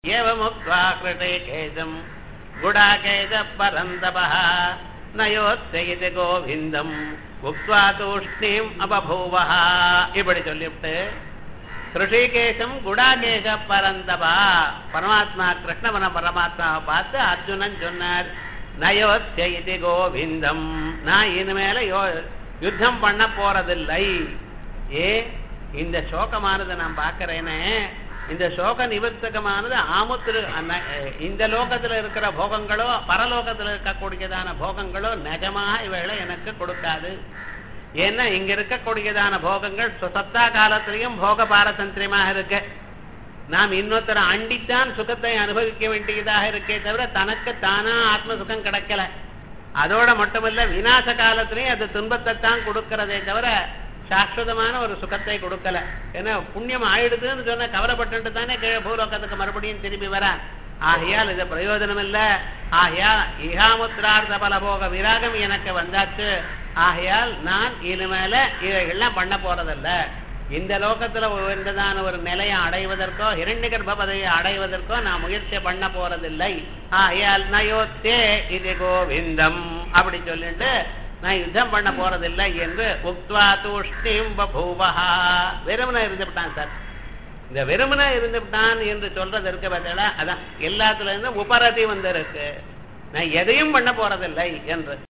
एवमुक्त्वा कृतेकेशं गुडाकेशः परन्तपः नयोत्सयति गोविन्दम् उक्त्वा तूष्णीम् अपभूवः இப்படி சொல்லிவிட்டு ऋषिकेशं गुडाकेशः परन्तपः परमात्मा कृष्णवன परमात्माவை பார்த்து அர்ஜுனன் சொன்னார் நயோத்யயிதி கோவிந்தம் நான் இனிமேல யுத்தம் பண்ண போறதில்லை இந்த சோகமானது நான் பார்க்கிறேனே இந்த சோக நிவர்த்தகமானது ஆமுத்திரு இந்த லோகத்துல இருக்கிற போகங்களோ பரலோகத்துல இருக்கக்கூடியதான போகங்களோ நிஜமாக இவைகளை எனக்கு கொடுக்காது ஏன்னா இங்க இருக்கக்கூடியதான போகங்கள் சத்தா காலத்திலையும் போக பாரதந்திரியமாக இருக்கு நாம் இன்னொருத்தர அண்டித்தான் சுகத்தை அனுபவிக்க வேண்டியதாக இருக்கே தவிர தனக்கு தானா ஆத்ம சுகம் கிடைக்கல அதோட மட்டுமல்ல விநாச காலத்திலையும் அது துன்பத்தை தான் கொடுக்கிறதே தவிர சாஸ்வதமான ஒரு சுகத்தை கொடுக்கல ஏன்னா புண்ணியம் ஆயிடுதுன்னு சொன்ன கவலைப்பட்டு தானே கீழே பூலோகத்துக்கு மறுபடியும் திரும்பி வர ஆகையால் இது பிரயோஜனம் இல்லை ஆகையால் இகாமுத்திரார்த்த பல போக விராகம் எனக்கு வந்தாச்சு ஆகையால் நான் இனிமேல இவைகள்லாம் பண்ண போறதில்ல இந்த லோகத்துல உயர்ந்ததான ஒரு நிலையை அடைவதற்கோ இரண்யகர்ப்ப பதவியை அடைவதற்கோ நான் முயற்சி பண்ண போறதில்லை ஆகையால் நயோத்தே இது கோவிந்தம் அப்படி சொல்லிட்டு நான் யுத்தம் பண்ண போறதில்லை என்று உக்த்வா தூஷ்ணீம் பபூவஹ வெறுமனை இருந்துவிட்டான் சார் இந்த வெறுமனை இருந்துவிட்டான் என்று சொல்றது இருக்க பார்த்தா அதான் எல்லாத்துல இருந்து உபரதி வந்திருக்கு நான் எதையும் பண்ண போறதில்லை என்று